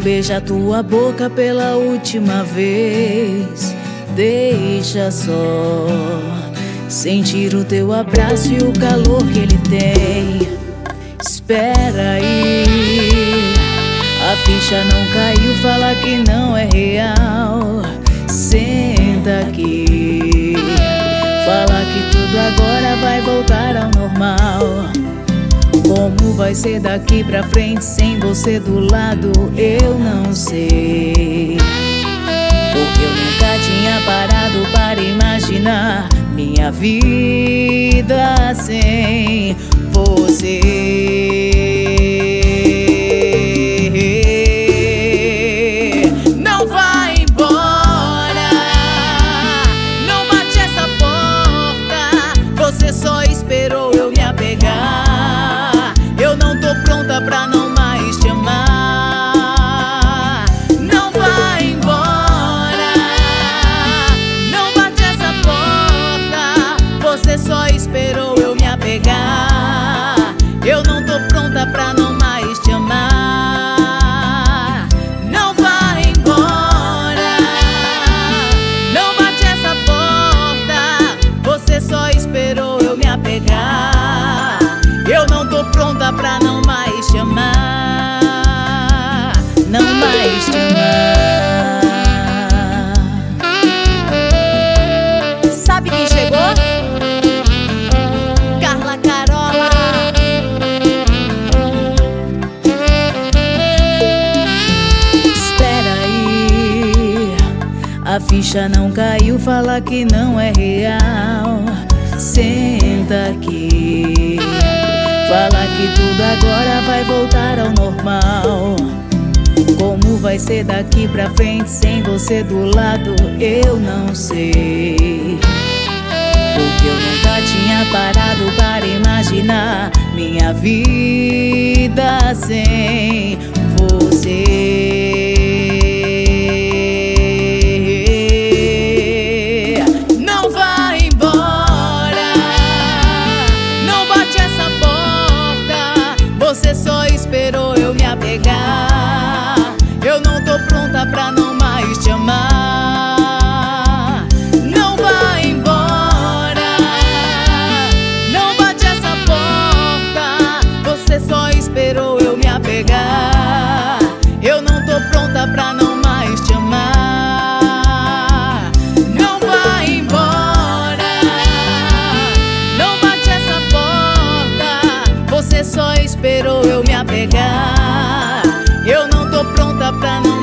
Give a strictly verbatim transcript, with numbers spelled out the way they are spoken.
beijar tua boca pela última vez. Deixa só sentir o teu abraço e o calor que ele tem. Espera aí, a ficha não caiu, fala que não é real. Senta aqui, fala que tudo agora vai voltar ao normal. Como vai ser daqui pra frente sem você do lado, eu não sei. Porque eu nunca tinha parado para imaginar minha vida sem você. Não vai embora, não bate essa porta. Você só esperou eu me apegar. Eu não tô pronta pra não mais te amar. Não vai embora, não bate essa porta. Você só esperou eu me apegar. Eu não tô pronta pra não mais te amar. Não vai embora, não bate essa porta. Você só esperou eu me apegar. Eu não tô pronta pra não mais te amar. Não mais te amar. Sabe quem chegou? Carla Carola. Espera aí, a ficha não caiu, fala que não é real. Senta aqui, fala que tudo agora vai voltar ao normal. Como vai ser daqui pra frente sem você do lado, eu não sei. Porque eu nunca tinha parado para imaginar minha vida sem você. Não vai embora, não bate essa porta. Você só esperou eu me apegar. Eu não tô pronta pra não mais te amar. Não vai embora, não bate essa porta. Você só esperou eu me apegar. Eu não tô pronta pra não mais te amar. Não vai embora, não bate essa porta. Você só esperou eu me apegar. Eu não tô pronta pra não